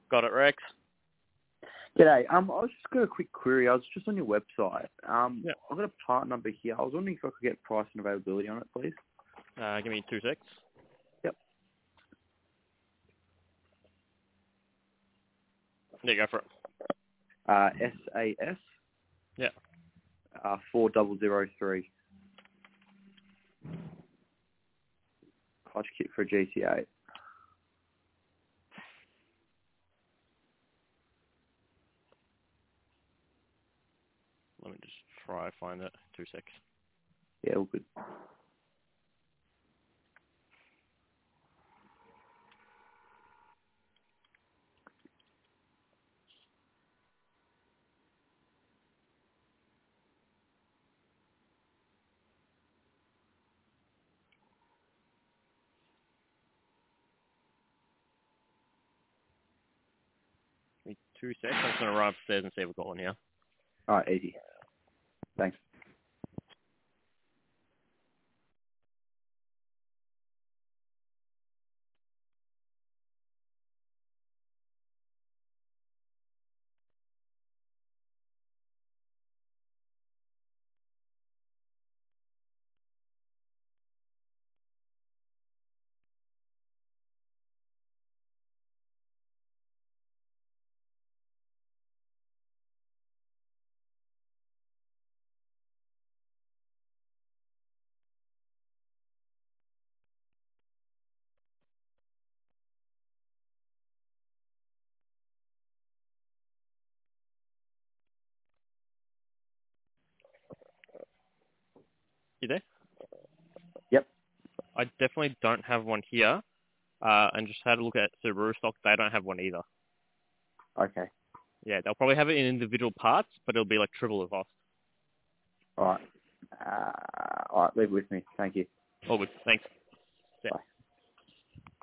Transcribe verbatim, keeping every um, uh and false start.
Got it, Rex. G'day. Um, I was just got a quick query. I was just on your website. Um, Yeah. I've got a part number here. I was wondering if I could get price and availability on it, please. Uh, give me two secs. Yep. Yeah, go for it. Uh, S A S. Yeah. Uh, four double zero three. Clutch kit for a G T eight. Let me just try and find it. Two secs. Yeah, all good. Give me two secs. I'm just going to run upstairs and see if we've got one here. All right, easy. Thanks. You there? Yep. I definitely don't have one here. Uh, and just had a look at Subaru stock. They don't have one either. Okay. Yeah, they'll probably have it in individual parts, but it'll be like triple the cost. All right. Uh, all right, leave it with me. Thank you. All good. Thanks. Yeah. Bye.